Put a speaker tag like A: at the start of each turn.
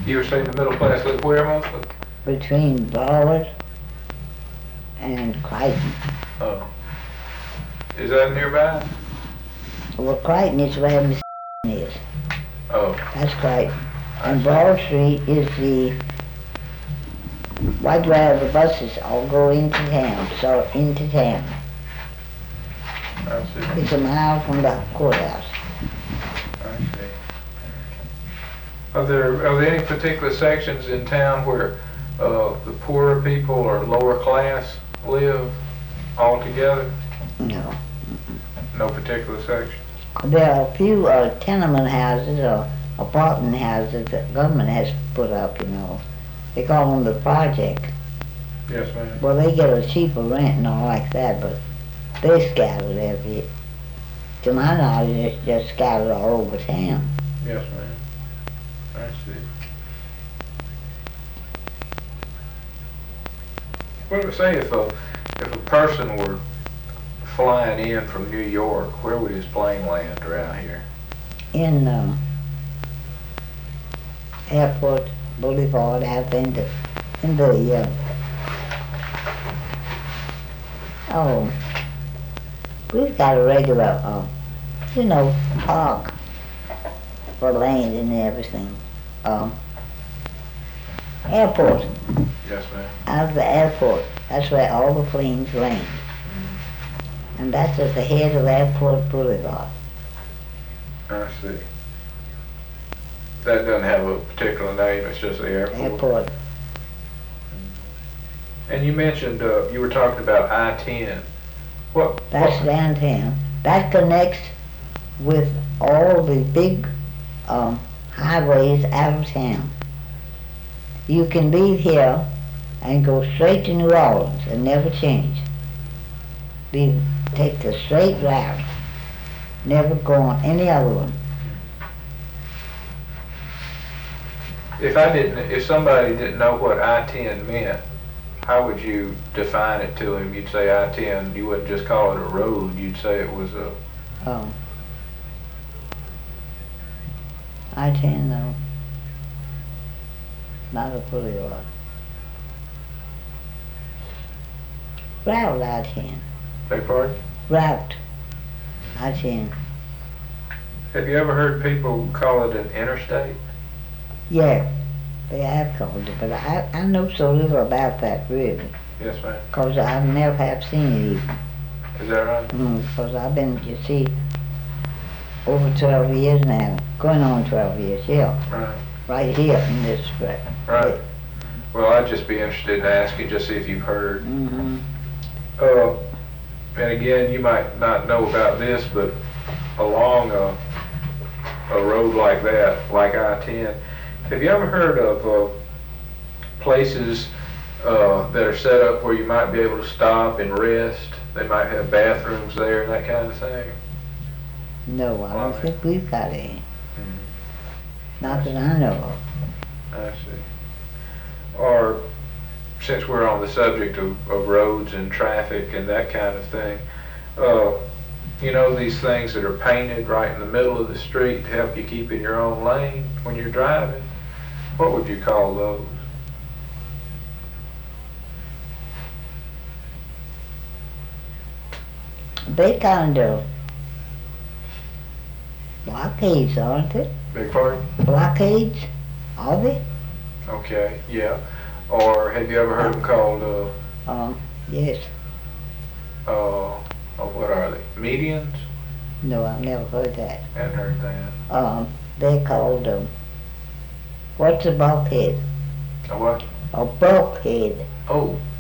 A: You were saying the middle class live where mostly?
B: between Broward and Crichton.
A: Oh. Is that nearby?
B: Well, Crichton is where Miss is.
A: Oh.
B: That's Crichton.
A: I
B: And
A: see.
B: Broad Street is the right where the buses all go into town, so into town.
A: I see.
B: It's a mile from the courthouse.
A: I see. Are there any particular sections in town where the poorer people or lower class live all together?
B: No.
A: No particular section?
B: There are a few tenement houses or apartment houses that government has put up, you know. They call them the project.
A: Yes, ma'am.
B: Well, they get a cheaper rent and all like that, but they're scattered every. To my knowledge, it's just scattered all over town.
A: Yes, ma'am. I see. What would say if a person were flying in from New York, where would his plane land around here?
B: In Airport Boulevard, out in the we've got a regular, park for land and everything. Airport,
A: Yes, ma'am.
B: out of the airport, that's where all the planes land. And that's at the head of Airport Boulevard.
A: I see. That doesn't have a particular name, it's just the airport.
B: Airport.
A: And you mentioned, you were talking about I-10.
B: That's downtown. That connects with all the big highways out of town. You can leave here and go straight to New Orleans and never change. Take the straight route, never go on any other one.
A: If somebody didn't know what I-10 meant, how would you define it to him? You'd say I-10, you wouldn't just call it a road, you'd say it was a...
B: I-10 though, not a boulevard. Route I-10.
A: Beg pardon?
B: Route I-10.
A: Have you ever heard people call it an interstate?
B: Yeah, they have called it, but I know so little about that really,
A: Yes, ma'am.
B: because I never have seen it even.
A: Is that right?
B: Because I've been, you see, over 12 years now, going on 12 years, yeah, right here in this spot.
A: Right. Well, I'd just be interested in asking, just see if you've heard.
B: Mm-hmm.
A: And again, you might not know about this, but along a road like that, like I-10, have you ever heard of places that are set up where you might be able to stop and rest? They might have bathrooms there and that kind of thing.
B: No, I don't think we've got any.
A: Mm-hmm.
B: Not that I know of.
A: I see. Or, since we're on the subject of roads and traffic and that kind of thing, you know these things that are painted right in the middle of the street to help you keep in your own lane when you're driving? What would you call those?
B: They kind of blockades, aren't they?
A: Beg pardon?
B: Blockades, are they?
A: Okay, yeah. Or have you ever heard them called,
B: Yes.
A: what are they? Medians?
B: No, I've never heard that.
A: Hadn't heard that.
B: They're called, what's a bulkhead?
A: A what?
B: A bulkhead.
A: Oh,